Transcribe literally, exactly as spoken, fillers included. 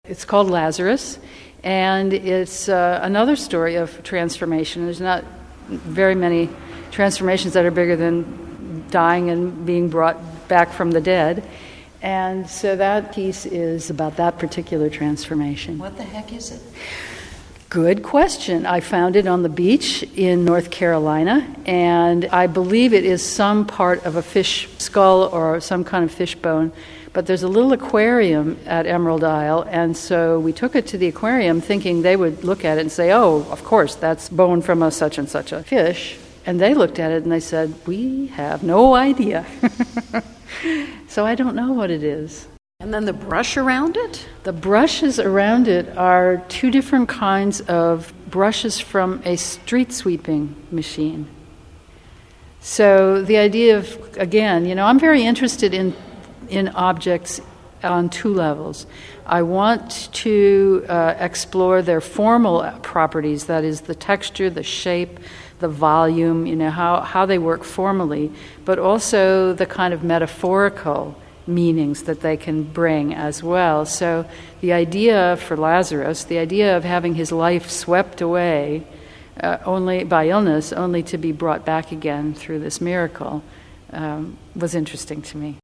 It's called Lazarus, and it's uh, another story of transformation. There's not very many transformations that are bigger than dying and being brought back from the dead. And so that piece is about that particular transformation. What the heck is it? Good question. I found it on the beach in North Carolina, and I believe it is some part of a fish skull or some kind of fish bone. But there's a little aquarium at Emerald Isle, and so we took it to the aquarium thinking they would look at it and say, oh, of course, that's bone from a such and such a fish. And they looked at it and they said, we have no idea. So I don't know what it is. And then the brush around it? The brushes around it are two different kinds of brushes from a street sweeping machine. So the idea of, again, you know, I'm very interested in in objects on two levels. I want to uh, explore their formal properties, that is the texture, the shape, the volume, you know, how, how they work formally, but also the kind of metaphorical meanings that they can bring as well. So the idea for Lazarus, the idea of having his life swept away uh, only by illness, only to be brought back again through this miracle, um, was interesting to me.